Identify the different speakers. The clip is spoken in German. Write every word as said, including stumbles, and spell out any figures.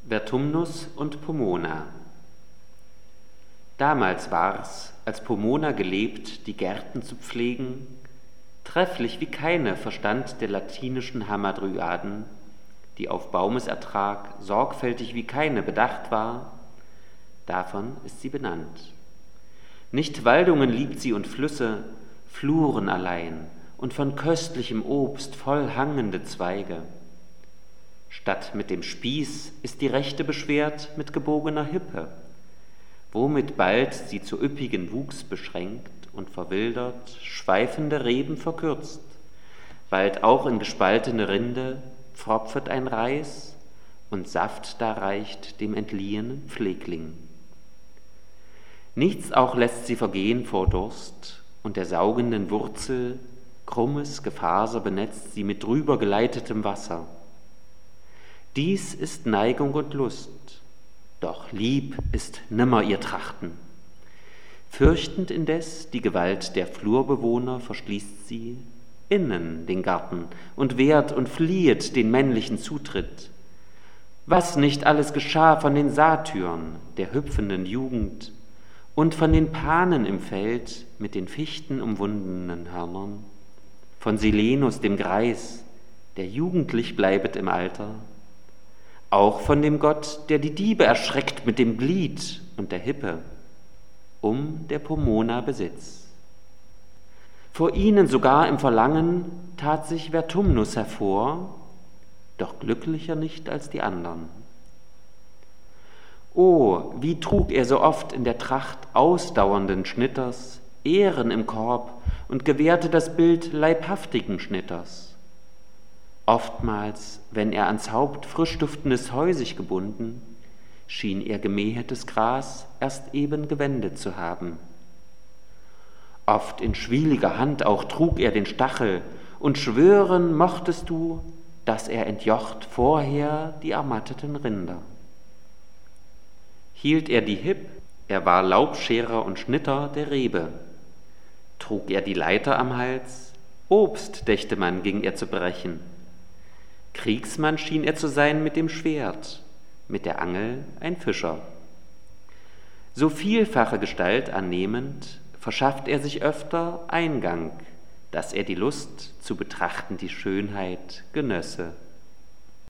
Speaker 1: Vertumnus und Pomona. Damals war's, als Pomona gelebt, die Gärten zu pflegen, trefflich wie keine verstand der latinischen Hamadryaden, die auf Baumesertrag sorgfältig wie keine bedacht war, davon ist sie benannt. Nicht Waldungen liebt sie und Flüsse, Fluren allein und von köstlichem Obst voll hangende Zweige. Statt mit dem Spieß ist die Rechte beschwert mit gebogener Hippe, womit bald sie zu üppigen Wuchs beschränkt und verwildert schweifende Reben verkürzt, bald auch in gespaltene Rinde pfropfet ein Reis und Saft da reicht dem entliehenen Pflegling. Nichts auch lässt sie vergehen vor Durst, und der saugenden Wurzel krummes Gefaser benetzt sie mit drüber geleitetem Wasser. Dies ist Neigung und Lust, doch lieb ist nimmer ihr Trachten. Fürchtend indes die Gewalt der Flurbewohner verschließt sie innen den Garten und wehrt und fliehet den männlichen Zutritt. Was nicht alles geschah von den Satyren, der hüpfenden Jugend, und von den Panen im Feld mit den Fichten umwundenen Hörnern, von Silenus dem Greis, der jugendlich bleibet im Alter, auch von dem Gott, der die Diebe erschreckt mit dem Glied und der Hippe, um der Pomona Besitz. Vor ihnen sogar im Verlangen tat sich Vertumnus hervor, doch glücklicher nicht als die andern. O, wie trug er so oft in der Tracht ausdauernden Schnitters Ehren im Korb und gewährte das Bild leibhaftigen Schnitters. Oftmals, wenn er ans Haupt frisch duftendes Heu sich gebunden, schien er gemähetes Gras erst eben gewendet zu haben. Oft in schwieliger Hand auch trug er den Stachel, und schwören mochtest du, dass er entjocht vorher die ermatteten Rinder. Hielt er die Hipp, er war Laubscherer und Schnitter der Rebe. Trug er die Leiter am Hals, Obst, dächte man, ging er zu brechen. Kriegsmann schien er zu sein mit dem Schwert, mit der Angel ein Fischer. So vielfache Gestalt annehmend, verschafft er sich öfter Eingang, dass er die Lust zu betrachten die Schönheit genösse.